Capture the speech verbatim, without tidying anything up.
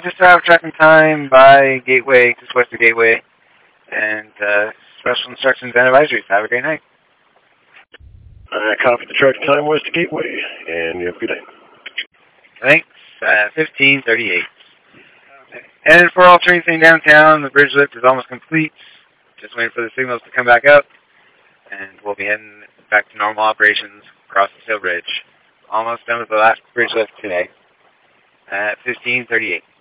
just have tracking time by Gateway, just west of Gateway, and uh, special instructions and advisories. Have a great night. Uh, copy the tracking time west of Gateway, and you have a good day. Thanks. Uh, fifteen thirty-eight. And for all trains in downtown, the bridge lift is almost complete. Just waiting for the signals to come back up, and we'll be heading back to normal operations across the Steel Bridge. Almost done with the last bridge lift today at fifteen thirty-eight.